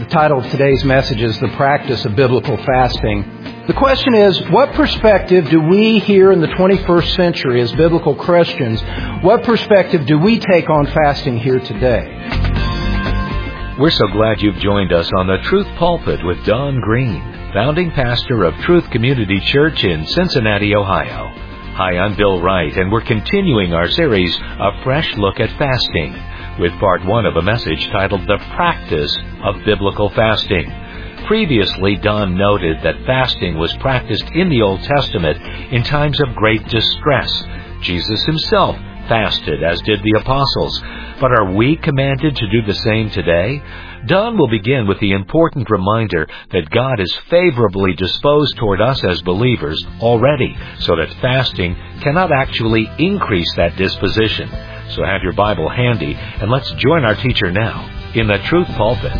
title of today's message is The Practice of Biblical Fasting. The question is, what perspective do we here in the 21st century as biblical Christians, what perspective do we take on fasting here today? We're so glad you've joined us on the Truth Pulpit with Don Green, founding pastor of Truth Community Church in Cincinnati, Ohio. Hi, I'm Bill Wright, and we're continuing our series, A Fresh Look at Fasting, with part one of a message titled The Practice of Biblical Fasting. Previously, Don noted that fasting was practiced in the Old Testament in times of great distress. Jesus himself fasted, as did the apostles. But are we commanded to do the same today? Don will begin with the important reminder that God is favorably disposed toward us as believers already, so that fasting cannot actually increase that disposition. So have your Bible handy, and let's join our teacher now in the Truth Pulpit.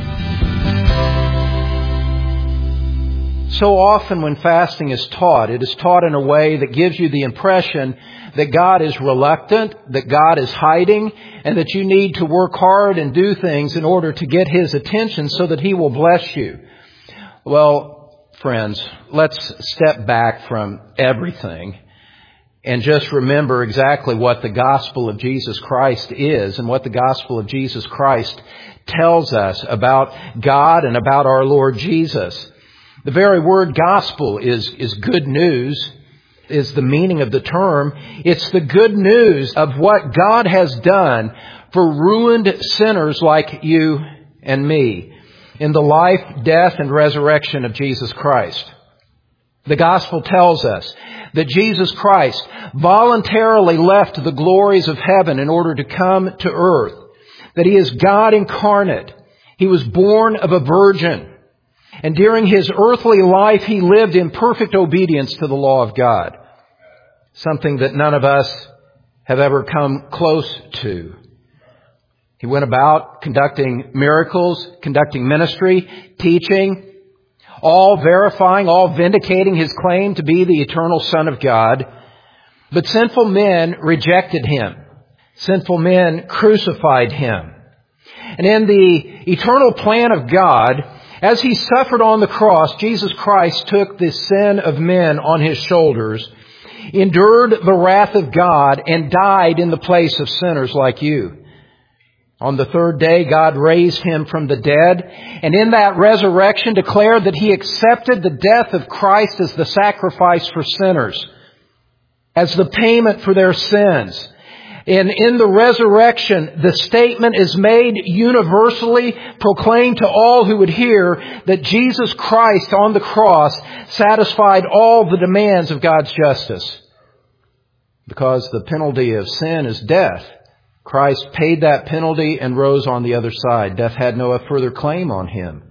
So often when fasting is taught, it is taught in a way that gives you the impression that God is reluctant, that God is hiding, and that you need to work hard and do things in order to get His attention so that He will bless you. Well, friends, let's step back from everything and just remember exactly what the gospel of Jesus Christ is and what the gospel of Jesus Christ tells us about God and about our Lord Jesus. The very word gospel is good news, is the meaning of the term. It's the good news of what God has done for ruined sinners like you and me in the life, death, and resurrection of Jesus Christ. The gospel tells us that Jesus Christ voluntarily left the glories of heaven in order to come to earth, that He is God incarnate. He was born of a virgin, and during His earthly life, He lived in perfect obedience to the law of God, something that none of us have ever come close to. He went about conducting miracles, conducting ministry, teaching, all verifying, all vindicating His claim to be the eternal Son of God. But sinful men rejected Him. Sinful men crucified Him. And in the eternal plan of God, as He suffered on the cross, Jesus Christ took the sin of men on His shoulders, endured the wrath of God, and died in the place of sinners like you. On the third day, God raised Him from the dead, and in that resurrection declared that He accepted the death of Christ as the sacrifice for sinners, as the payment for their sins. And in the resurrection, the statement is made universally, proclaimed to all who would hear, that Jesus Christ on the cross satisfied all the demands of God's justice. Because the penalty of sin is death, Christ paid that penalty and rose on the other side. Death had no further claim on Him.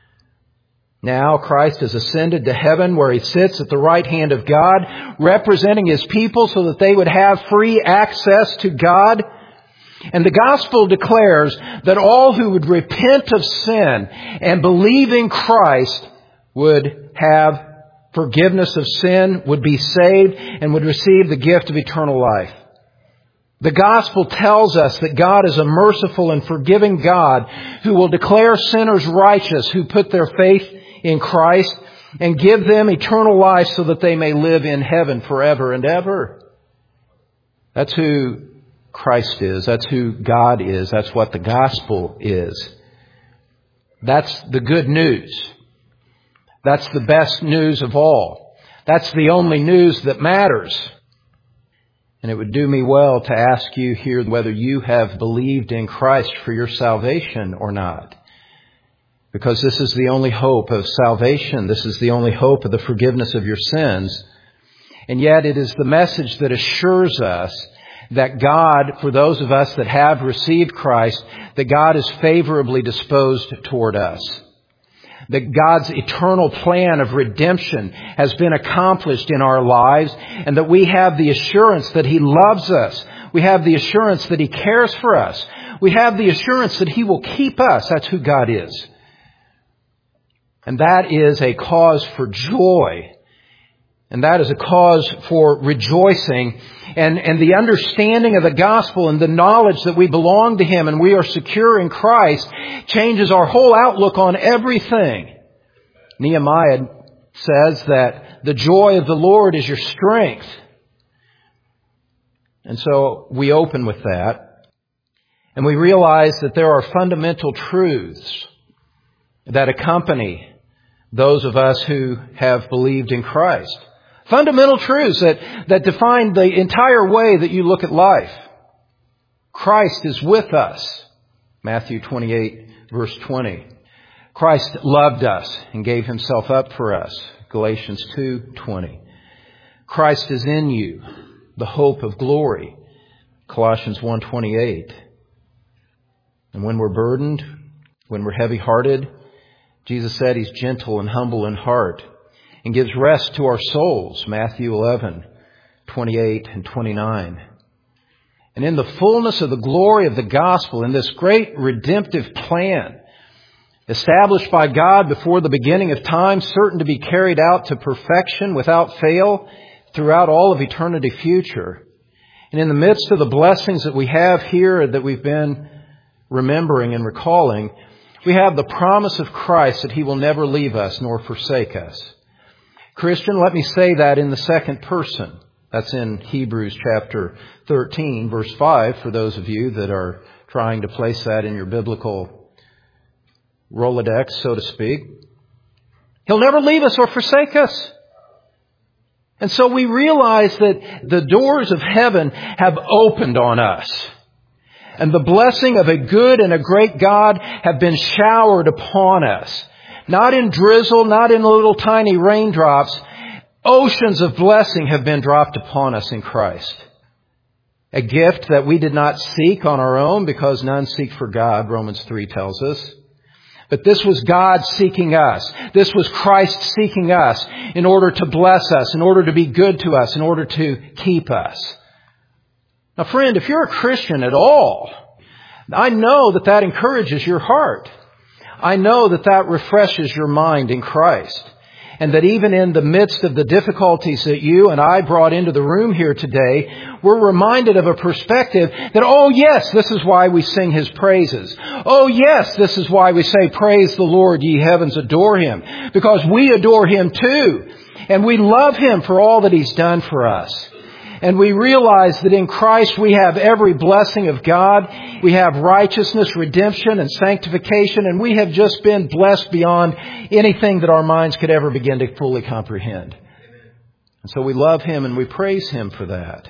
Now Christ has ascended to heaven where He sits at the right hand of God, representing His people so that they would have free access to God. And the gospel declares that all who would repent of sin and believe in Christ would have forgiveness of sin, would be saved, and would receive the gift of eternal life. The gospel tells us that God is a merciful and forgiving God who will declare sinners righteous who put their faith in Christ and give them eternal life so that they may live in heaven forever and ever. That's who Christ is. That's who God is. That's what the gospel is. That's the good news. That's the best news of all. That's the only news that matters. And it would do me well to ask you here whether you have believed in Christ for your salvation or not. Because this is the only hope of salvation. This is the only hope of the forgiveness of your sins. And yet it is the message that assures us that God, for those of us that have received Christ, that God is favorably disposed toward us. That God's eternal plan of redemption has been accomplished in our lives, and that we have the assurance that He loves us. We have the assurance that He cares for us. We have the assurance that He will keep us. That's who God is. And that is a cause for joy And that is a cause for rejoicing. And the understanding of the gospel and the knowledge that we belong to Him and we are secure in Christ changes our whole outlook on everything. Nehemiah says that the joy of the Lord is your strength. And so we open with that. And we realize that there are fundamental truths that accompany those of us who have believed in Christ. Fundamental truths that define the entire way that you look at life. Christ is with us. Matthew 28, verse 20. Christ loved us and gave Himself up for us. Galatians 2:20. Christ is in you, the hope of glory. Colossians 1:28. And when we're burdened, when we're heavy-hearted, Jesus said He's gentle and humble in heart and gives rest to our souls. Matthew 11:28 and 29. And in the fullness of the glory of the gospel, in this great redemptive plan, established by God before the beginning of time, certain to be carried out to perfection without fail throughout all of eternity future. And in the midst of the blessings that we have here that we've been remembering and recalling, we have the promise of Christ that He will never leave us nor forsake us. Christian, let me say that in the second person. That's in Hebrews chapter 13, verse 5, for those of you that are trying to place that in your biblical Rolodex, so to speak. He'll never leave us or forsake us. And so we realize that the doors of heaven have opened on us. And the blessing of a good and a great God have been showered upon us. Not in drizzle, not in little tiny raindrops. Oceans of blessing have been dropped upon us in Christ. A gift that we did not seek on our own because none seek for God, Romans 3 tells us. But this was God seeking us. This was Christ seeking us in order to bless us, in order to be good to us, in order to keep us. Now, friend, if you're a Christian at all, I know that that encourages your heart. I know that that refreshes your mind in Christ. And that even in the midst of the difficulties that you and I brought into the room here today, we're reminded of a perspective that, oh yes, this is why we sing His praises. Oh yes, this is why we say, praise the Lord, ye heavens, adore Him. Because we adore Him too. And we love Him for all that He's done for us. And we realize that in Christ we have every blessing of God. We have righteousness, redemption, and sanctification. And we have just been blessed beyond anything that our minds could ever begin to fully comprehend. And so we love Him and we praise Him for that.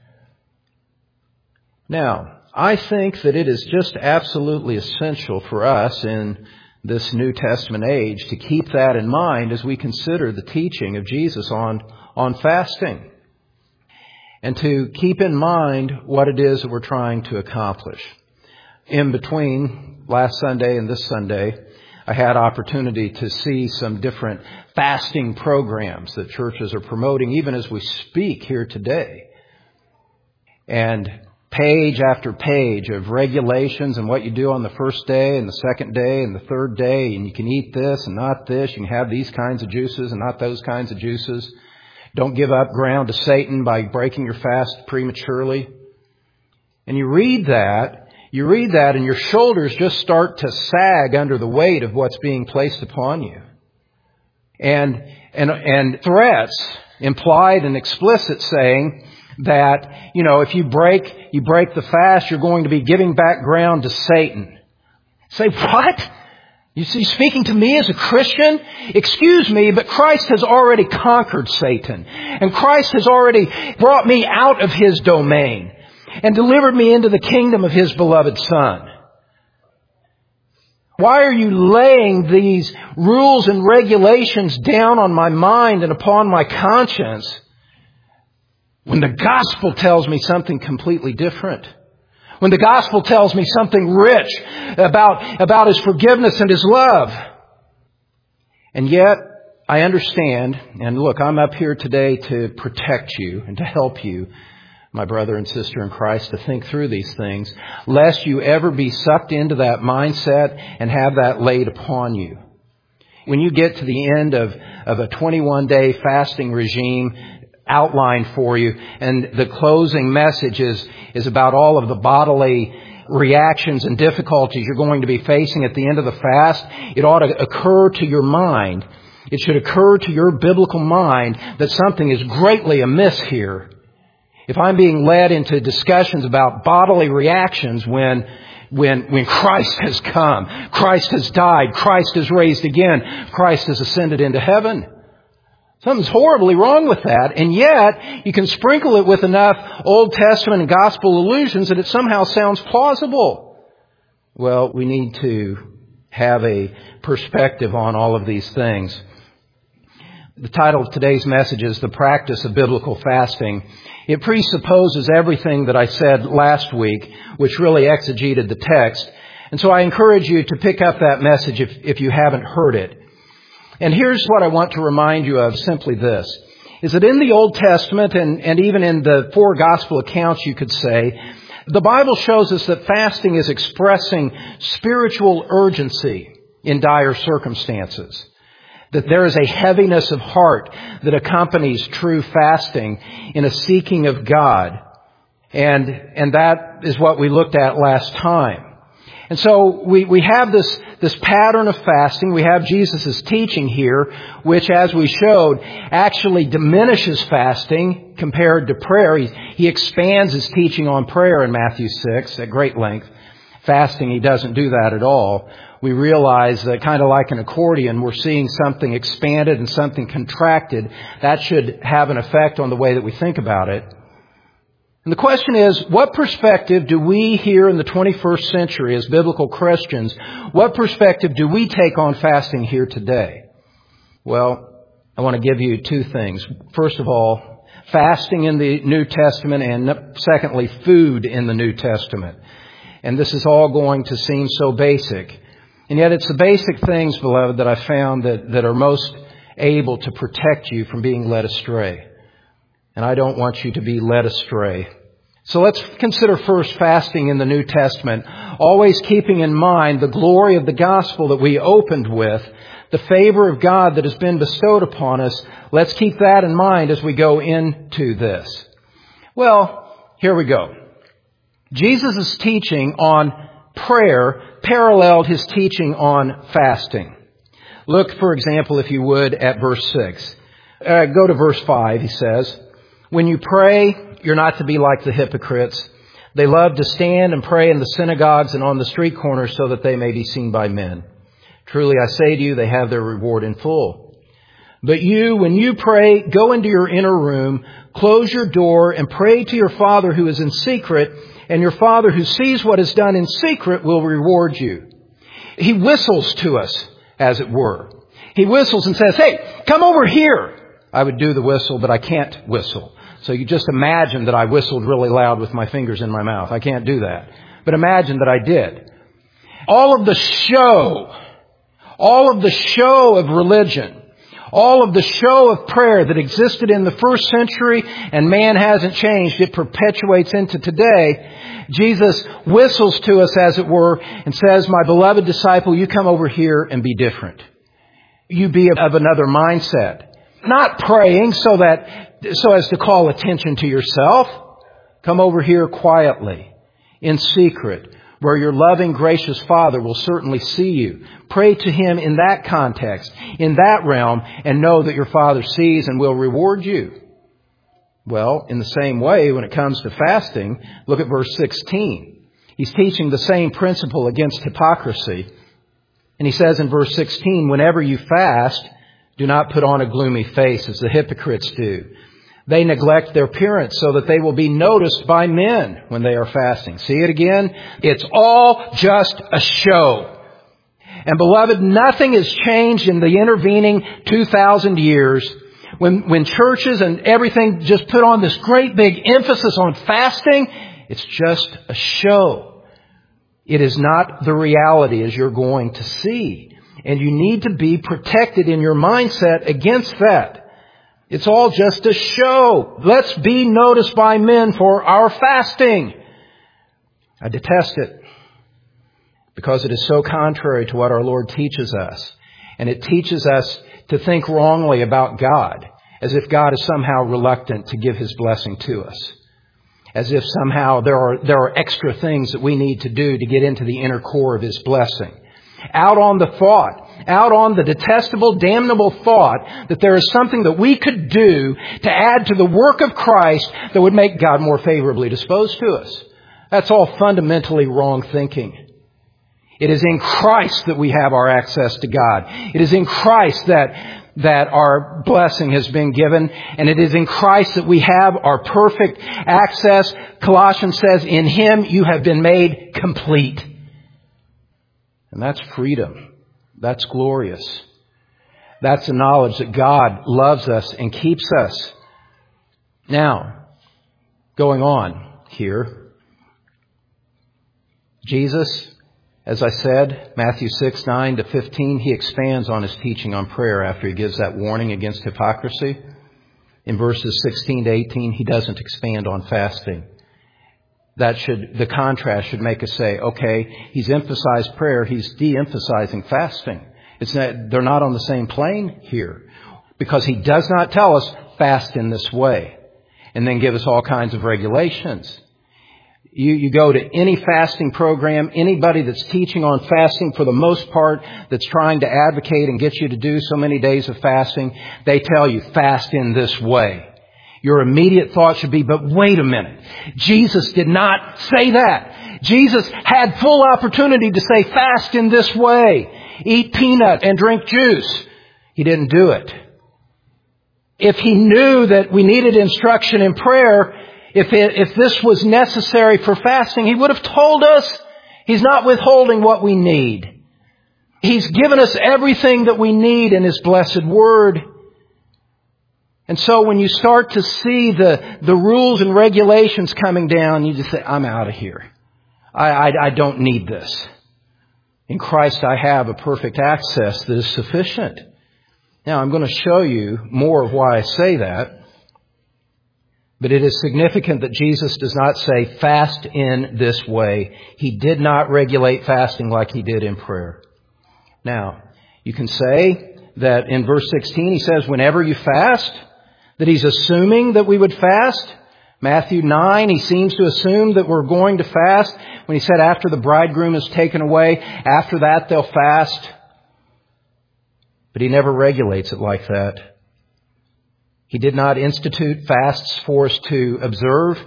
Now, I think that it is just absolutely essential for us in this New Testament age to keep that in mind as we consider the teaching of Jesus on fasting. And to keep in mind what it is that we're trying to accomplish. In between last Sunday and this Sunday, I had opportunity to see some different fasting programs that churches are promoting, even as we speak here today. And page after page of regulations and what you do on the first day and the second day and the third day. And you can eat this and not this. You can have these kinds of juices and not those kinds of juices. Don't give up ground to Satan by breaking your fast prematurely. And you read that and your shoulders just start to sag under the weight of what's being placed upon you. And threats, implied and explicit, saying that, if you break the fast, you're going to be giving back ground to Satan. Say, what? You see, speaking to me as a Christian, excuse me, but Christ has already conquered Satan. And Christ has already brought me out of His domain and delivered me into the kingdom of His beloved Son. Why are you laying these rules and regulations down on my mind and upon my conscience when the gospel tells me something completely different? When the gospel tells me something rich about His forgiveness and His love. And yet, I understand, and look, I'm up here today to protect you and to help you, my brother and sister in Christ, to think through these things, lest you ever be sucked into that mindset and have that laid upon you. when you get to the end of a 21-day fasting regime outlined for you, and the closing message is about all of the bodily reactions and difficulties you're going to be facing at the end of the fast, it ought to occur to your mind. It should occur to your biblical mind that something is greatly amiss here. If I'm being led into discussions about bodily reactions when Christ has come, Christ has died, Christ has raised again, Christ has ascended into heaven, something's horribly wrong with that. And yet, you can sprinkle it with enough Old Testament and gospel allusions that it somehow sounds plausible. Well, we need to have a perspective on all of these things. The title of today's message is The Practice of Biblical Fasting. It presupposes everything that I said last week, which really exegeted the text. And so I encourage you to pick up that message if you haven't heard it. And here's what I want to remind you of, simply this, is that in the Old Testament and even in the 4 gospel accounts, you could say, the Bible shows us that fasting is expressing spiritual urgency in dire circumstances. That there is a heaviness of heart that accompanies true fasting in a seeking of God. And that is what we looked at last time. And so we have this pattern of fasting. We have Jesus' teaching here, which, as we showed, actually diminishes fasting compared to prayer. He expands his teaching on prayer in Matthew 6 at great length. Fasting, he doesn't do that at all. We realize that kind of like an accordion, we're seeing something expanded and something contracted. That should have an effect on the way that we think about it. And the question is, what perspective do we here in the 21st century as biblical Christians, what perspective do we take on fasting here today? Well, I want to give you 2 things. First of all, fasting in the New Testament, and secondly, food in the New Testament. And this is all going to seem so basic. And yet it's the basic things, beloved, that I found that are most able to protect you from being led astray. And I don't want you to be led astray. So let's consider first fasting in the New Testament, always keeping in mind the glory of the gospel that we opened with, the favor of God that has been bestowed upon us. Let's keep that in mind as we go into this. Well, here we go. Jesus' teaching on prayer paralleled his teaching on fasting. Look, for example, if you would, at verse 6. Go to verse 5, he says, "When you pray, you're not to be like the hypocrites. They love to stand and pray in the synagogues and on the street corners so that they may be seen by men. Truly, I say to you, they have their reward in full. But you, when you pray, go into your inner room, close your door, and pray to your Father who is in secret, and your Father who sees what is done in secret will reward you." He whistles to us, as it were. He whistles and says, "Hey, come over here." I would do the whistle, but I can't whistle. So you just imagine that I whistled really loud with my fingers in my mouth. I can't do that. But imagine that I did. All of the show of religion, all of the show of prayer that existed in the first century, and man hasn't changed, it perpetuates into today. Jesus whistles to us, as it were, and says, "My beloved disciple, you come over here and be different. You be of another mindset." Not praying so as to call attention to yourself. Come over here quietly, in secret, where your loving, gracious Father will certainly see you. Pray to Him in that context, in that realm, and know that your Father sees and will reward you. Well, in the same way, when it comes to fasting, look at verse 16. He's teaching the same principle against hypocrisy. And he says in verse 16, "Whenever you fast, do not put on a gloomy face as the hypocrites do. They neglect their appearance so that they will be noticed by men when they are fasting." See it again? It's all just a show. And beloved, nothing has changed in the intervening 2,000 years. When churches and everything just put on this great big emphasis on fasting, it's just a show. It is not the reality, as you're going to see. And you need to be protected in your mindset against that. It's all just a show. Let's be noticed by men for our fasting. I detest it because it is so contrary to what our Lord teaches us. And it teaches us to think wrongly about God, as if God is somehow reluctant to give His blessing to us. As if somehow there are extra things that we need to do to get into the inner core of His blessing. Out on the detestable, damnable thought that there is something that we could do to add to the work of Christ that would make God more favorably disposed to us. That's all fundamentally wrong thinking. It is in Christ that we have our access to God. It is in Christ that our blessing has been given. And it is in Christ that we have our perfect access. Colossians says, in Him you have been made complete. And that's freedom. That's glorious. That's the knowledge that God loves us and keeps us. Now, going on here, Jesus, as I said, Matthew 6, 9 to 15, He expands on His teaching on prayer after He gives that warning against hypocrisy. In verses 16 to 18, He doesn't expand on fasting. The contrast should make us say, okay, He's emphasized prayer, He's de-emphasizing fasting. They're not on the same plane here. Because He does not tell us, fast in this way. And then give us all kinds of regulations. You go to any fasting program, anybody that's teaching on fasting for the most part, that's trying to advocate and get you to do so many days of fasting, they tell you, fast in this way. Your immediate thought should be, but wait a minute. Jesus did not say that. Jesus had full opportunity to say, fast in this way. Eat peanut and drink juice. He didn't do it. If He knew that we needed instruction in prayer, if this was necessary for fasting, He would have told us. He's not withholding what we need. He's given us everything that we need in His blessed Word. And so when you start to see the rules and regulations coming down, you just say, I'm out of here. I don't need this. In Christ I have a perfect access that is sufficient. Now I'm going to show you more of why I say that. But it is significant that Jesus does not say fast in this way. He did not regulate fasting like He did in prayer. Now, you can say that in verse 16 He says, whenever you fast, that He's assuming that we would fast. Matthew 9, He seems to assume that we're going to fast. When He said after the bridegroom is taken away, after that they'll fast. But He never regulates it like that. He did not institute fasts for us to observe.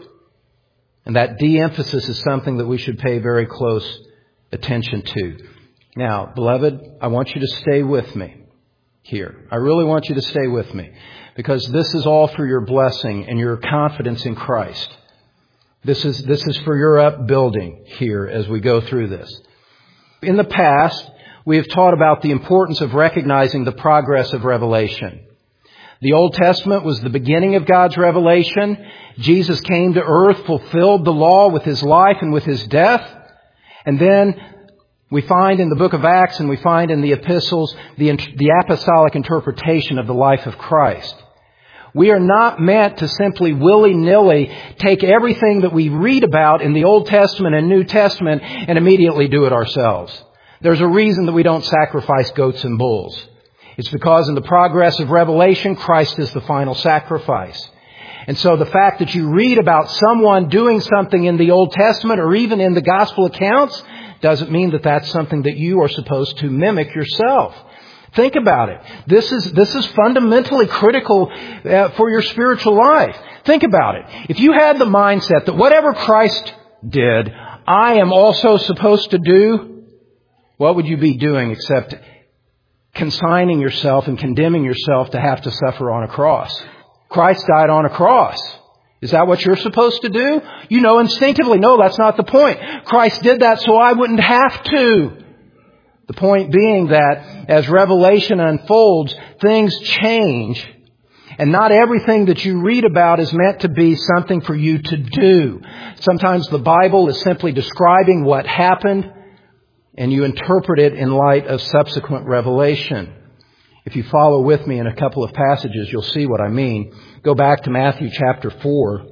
And that de-emphasis is something that we should pay very close attention to. Now, beloved, I want you to stay with me here. I really want you to stay with me. Because this is all for your blessing and your confidence in Christ. This is for your upbuilding here as we go through this. In the past, we have taught about the importance of recognizing the progress of revelation. The Old Testament was the beginning of God's revelation. Jesus came to earth, fulfilled the law with His life and with His death. And then we find in the book of Acts and we find in the epistles the apostolic interpretation of the life of Christ. We are not meant to simply willy-nilly take everything that we read about in the Old Testament and New Testament and immediately do it ourselves. There's a reason that we don't sacrifice goats and bulls. It's because in the progress of revelation, Christ is the final sacrifice. And so the fact that you read about someone doing something in the Old Testament or even in the gospel accounts doesn't mean that that's something that you are supposed to mimic yourself. Think about it. This is fundamentally critical for your spiritual life. Think about it. If you had the mindset that whatever Christ did, I am also supposed to do, what would you be doing except consigning yourself and condemning yourself to have to suffer on a cross? Christ died on a cross. Is that what you're supposed to do? You know instinctively, no, that's not the point. Christ did that so I wouldn't have to. The point being that as revelation unfolds, things change. And not everything that you read about is meant to be something for you to do. Sometimes the Bible is simply describing what happened, and you interpret it in light of subsequent revelation. If you follow with me in a couple of passages, you'll see what I mean. Go back to Matthew chapter 4.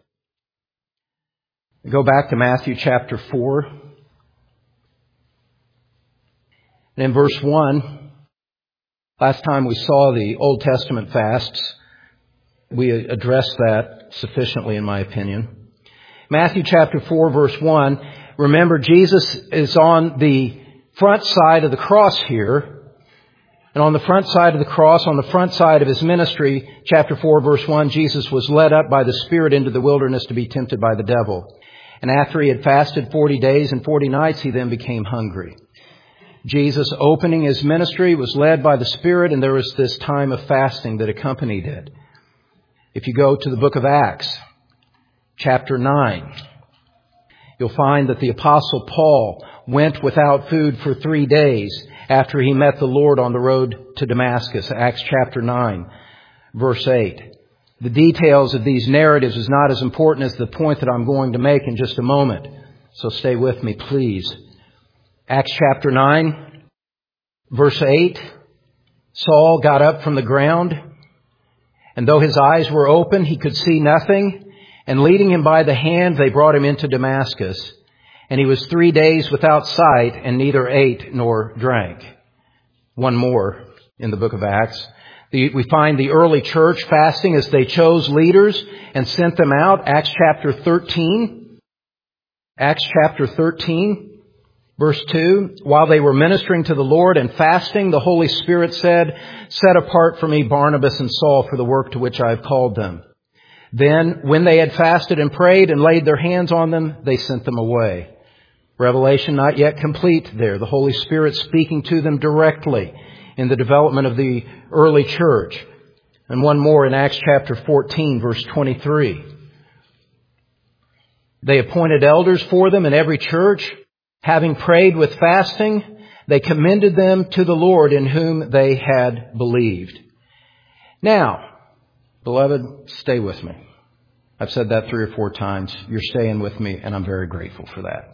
Go back to Matthew chapter 4. And in verse 1, Last time we saw the Old Testament fasts, we addressed that sufficiently, in my opinion. Matthew chapter 4, verse 1. Remember, Jesus is on the front side of the cross here. And on the front side of the cross, on the front side of His ministry, chapter 4, verse 1, Jesus was led up by the Spirit into the wilderness to be tempted by the devil. And after He had fasted 40 days and 40 nights, He then became hungry. Jesus, opening His ministry, was led by the Spirit, and there was this time of fasting that accompanied it. If you go to the book of Acts, chapter 9, you'll find that the Apostle Paul went without food for 3 days after he met the Lord on the road to Damascus. Acts chapter 9, verse 8. The details of these narratives is not as important as the point that I'm going to make in just a moment. So stay with me, please. Acts chapter 9, verse 8. Saul got up from the ground, and though his eyes were open, he could see nothing. And leading him by the hand, they brought him into Damascus. And he was 3 days without sight, and neither ate nor drank. One more in the book of Acts. We find the early church fasting as they chose leaders and sent them out. Acts chapter 13. Acts chapter 13, verse 2. While they were ministering to the Lord and fasting, the Holy Spirit said, "Set apart for me Barnabas and Saul for the work to which I have called them." Then, when they had fasted and prayed and laid their hands on them, they sent them away. Revelation not yet complete there. The Holy Spirit speaking to them directly in the development of the early church. And one more in Acts chapter 14, verse 23. They appointed elders for them in every church. Having prayed with fasting, they commended them to the Lord in whom they had believed. Now, beloved, stay with me. I've said that 3 or 4 times. You're staying with me, and I'm very grateful for that.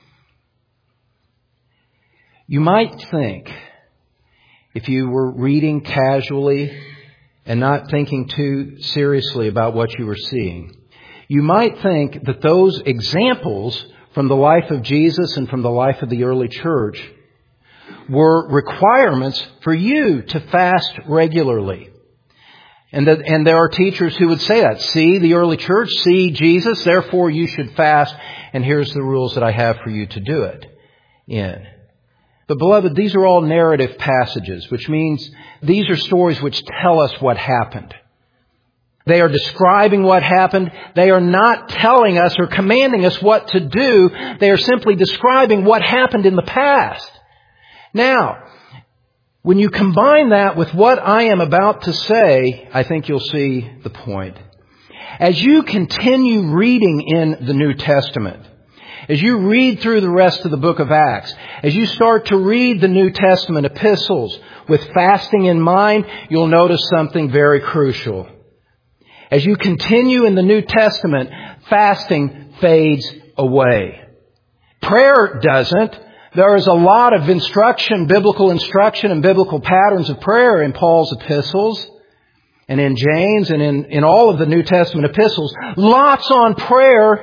You might think, if you were reading casually and not thinking too seriously about what you were seeing, you might think that those examples from the life of Jesus and from the life of the early church were requirements for you to fast regularly. And there are teachers who would say that. See the early church, see Jesus, therefore you should fast, and here's the rules that I have for you to do it in. But beloved, these are all narrative passages, which means these are stories which tell us what happened. They are describing what happened. They are not telling us or commanding us what to do. They are simply describing what happened in the past. Now, when you combine that with what I am about to say, I think you'll see the point. As you continue reading in the New Testament, as you read through the rest of the book of Acts, as you start to read the New Testament epistles with fasting in mind, you'll notice something very crucial. As you continue in the New Testament, fasting fades away. Prayer doesn't. There is a lot of instruction, biblical instruction and biblical patterns of prayer in Paul's epistles and in James and in all of the New Testament epistles. Lots on prayer.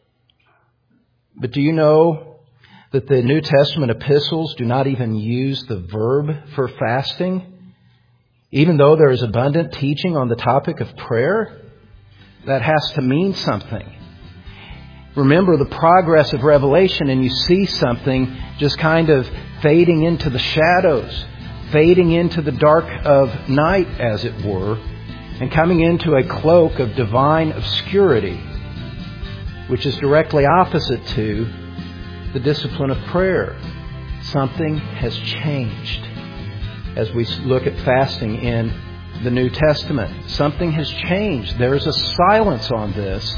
But do you know that the New Testament epistles do not even use the verb for fasting? Even though there is abundant teaching on the topic of prayer, that has to mean something. Remember the progress of Revelation and you see something just kind of fading into the shadows, fading into the dark of night, as it were, and coming into a cloak of divine obscurity, which is directly opposite to the discipline of prayer. Something has changed as we look at fasting in the New Testament. Something has changed. There is a silence on this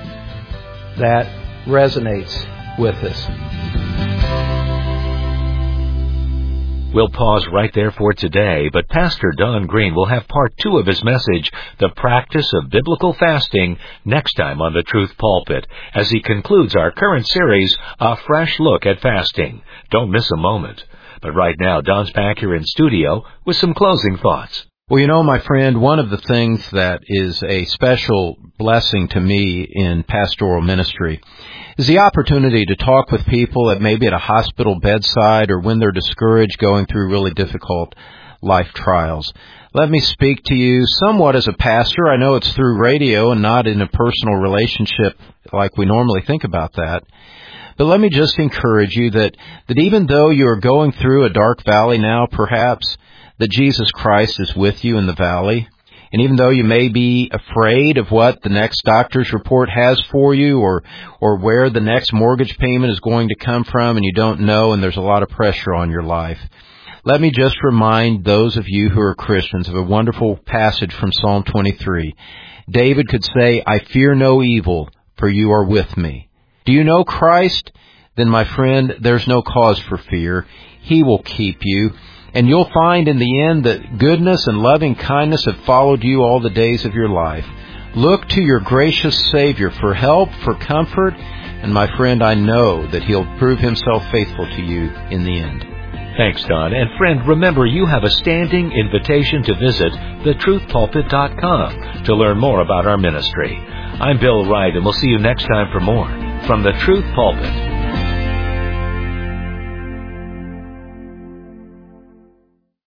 that resonates with us. We'll pause right there for today, but Pastor Don Green will have part 2 of his message, The Practice of Biblical Fasting, next time on the Truth Pulpit, as he concludes our current series, A Fresh Look at Fasting. Don't miss a moment. But right now, Don's back here in studio with some closing thoughts. Well, you know, my friend, one of the things that is a special blessing to me in pastoral ministry is the opportunity to talk with people that may be at a hospital bedside or when they're discouraged going through really difficult life trials. Let me speak to you somewhat as a pastor. I know it's through radio and not in a personal relationship like we normally think about that. But let me just encourage you that even though you are going through a dark valley now, perhaps, that Jesus Christ is with you in the valley. And even though you may be afraid of what the next doctor's report has for you or where the next mortgage payment is going to come from and you don't know and there's a lot of pressure on your life, let me just remind those of you who are Christians of a wonderful passage from Psalm 23. David could say, I fear no evil, for you are with me. Do you know Christ? Then, my friend, there's no cause for fear. He will keep you. And you'll find in the end that goodness and loving kindness have followed you all the days of your life. Look to your gracious Savior for help, for comfort, and my friend, I know that He'll prove Himself faithful to you in the end. Thanks, Don. And friend, remember you have a standing invitation to visit thetruthpulpit.com to learn more about our ministry. I'm Bill Wright, and we'll see you next time for more from the Truth Pulpit.